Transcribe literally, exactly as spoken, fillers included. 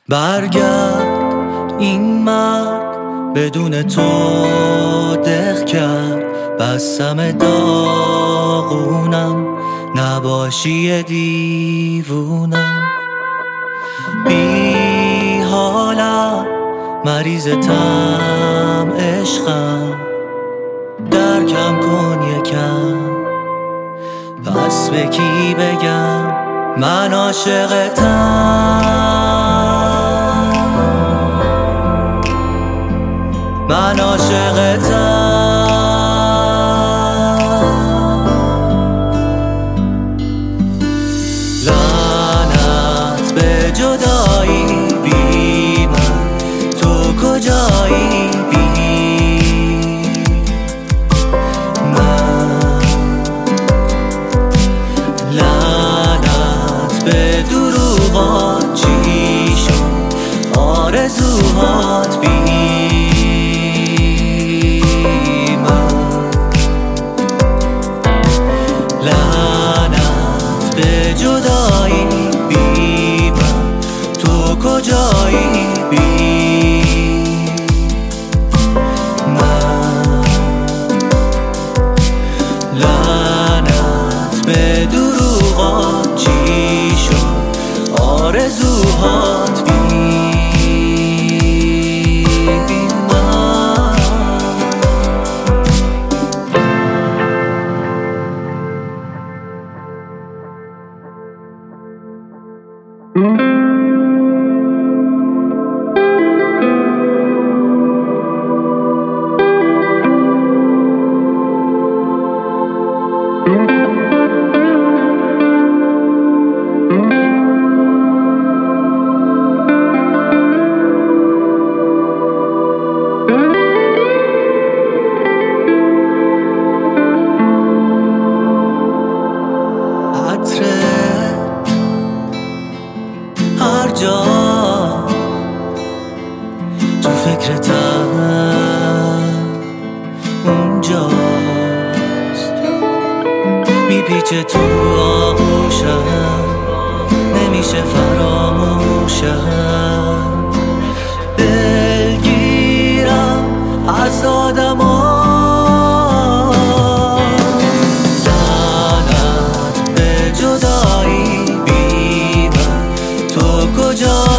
برگرد، این مرد بدون تو دق کرد. بستم داغونم، نباشی دیوونم. بی حالم، مریضتم، عشقم. درکم کن یکم، پس به کی بگم من عاشقتم، من عاشقتم. لعنت به جدایی، بی من تو کجایی؟ بی من لعنت به دروغات، چی شد آرزوهات؟ بی جدایی، بی من تو کجایی؟ بی من لعنت به دروغات، چی شد آرزوهات؟ بی هر جا تو فکرتم اونجاست، میپیچه تو آغوشم، نمیشه فراموشم. دلگیرم از آدما، لعنت به جدایی، بی من تو کجا؟